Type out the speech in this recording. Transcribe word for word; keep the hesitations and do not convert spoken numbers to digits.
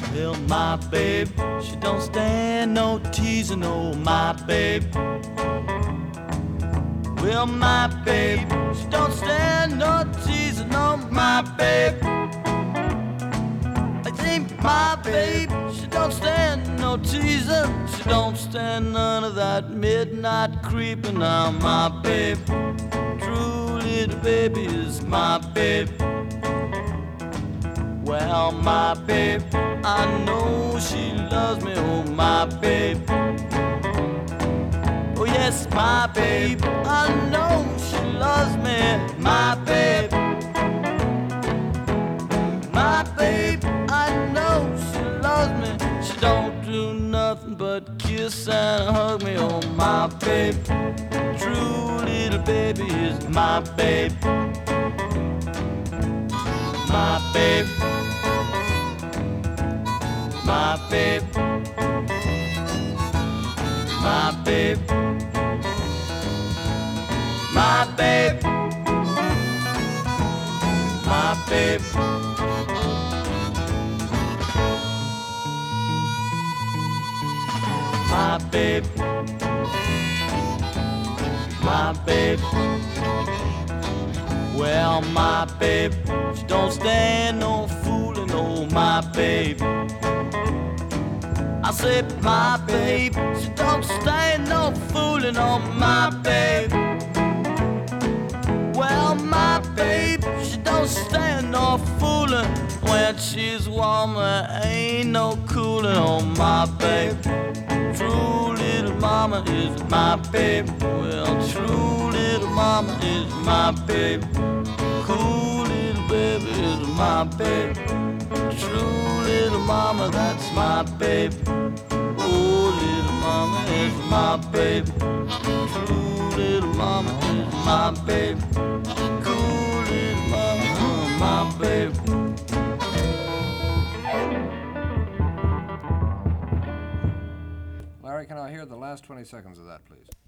Well, my babe, she don't stand no teasing, oh, my babe. Well, my babe, she don't stand no teasing, oh, my babe. I think my babe, she don't stand no teasing. She don't stand none of that midnight creeping. Now, my babe, true little baby is my babe. Well, my babe, I know she loves me, oh, my babe. Oh, yes, my babe, I know she loves me, my babe. My babe, I know she loves me. She don't do nothing but kiss and hug me, oh, my babe. True little baby is my babe. My babe. My babe, my babe, my babe, my babe. My babe, my babe. Well, my babe, she don't stand no fooling, oh, my babe. I said, my babe, she don't stand no fooling on my babe. Well, my babe, she don't stand no fooling. When she's warm, there ain't no cooling on my babe. True little mama is my babe. Well, true little mama is my babe. Cool little baby is my babe. True little mama, that's my babe. Oh, little mama is my babe. True little mama is my babe. Cool little mama, my babe. Larry, can I hear the last twenty seconds of that, please?